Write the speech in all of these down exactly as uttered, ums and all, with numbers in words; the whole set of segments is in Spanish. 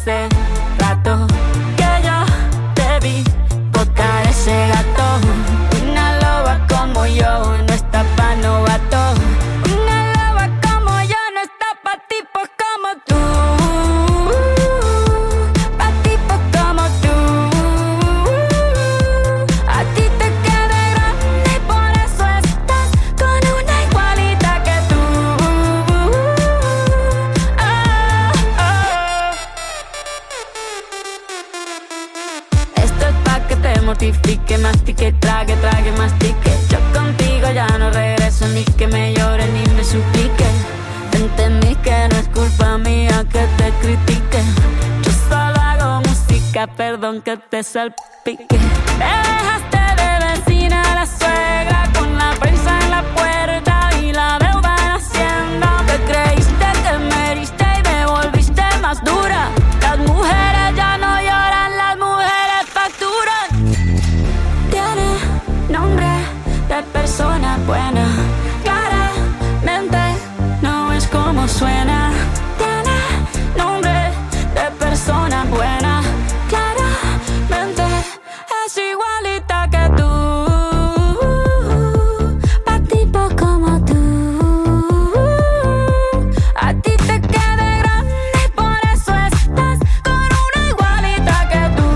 hace rato que yo te vi botar ese gato. Una loba como yo no está pa' novato. Una loba como yo no está pa' tipos como tú. Pa' tipos como tú. A ti te queda grande y por eso estás con una igualita que tú. Oh, oh. Esto es pa' que te mortifique, mastique, trague, trague, mastique. Yo contigo ya no regreso, ni que me llore ni me suplique. Entendí que no es culpa mía que te critique. Yo solo hago música, perdón que te salpique. Te dejaste de vecina a la suegra con la prensa en la puerta y la deuda en Hacienda. Te creíste que me heriste y me volviste más dura. Las mujeres ya no lloran, las mujeres facturan. Tiene nombre de persona buena, claramente no es como suena. Tiene nombre de persona buena, claramente es igualita que tú. Pa' tipos como tú. A ti te queda grande y por eso estás con una igualita que tú.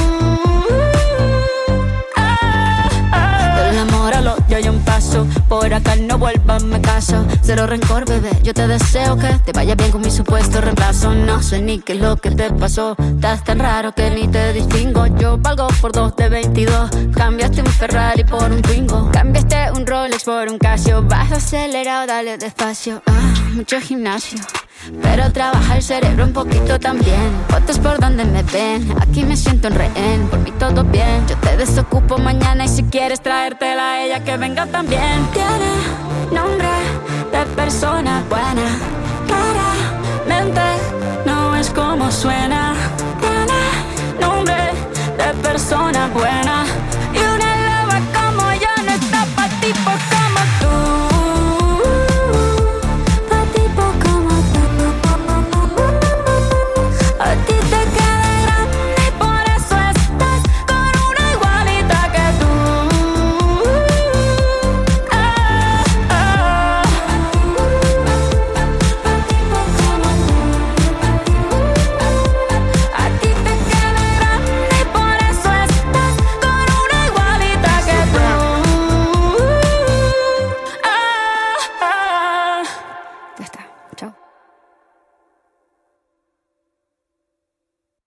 Ah, ah. Del amor al odio hay un paso, por acá no vuelvas, me caso. Cero rencor, bebé, yo te deseo que te vaya bien con mi supuesto reemplazo. No sé ni qué es lo que te pasó, estás tan raro que ni te distingo. Yo valgo por dos de veintidós, cambiaste un Ferrari por un Twingo. Cambiaste un Rolex por un Casio, vas acelerado, dale despacio. Ah, mucho gimnasio, pero trabaja el cerebro un poquito también. Fotos por donde me ven, aquí me siento en rehén. Por mí todo bien, yo te desocupo mañana y si quieres traértela a ella que venga también. Tiene nombre de persona buena, claramente no es como suena. Tiene nombre de persona buena,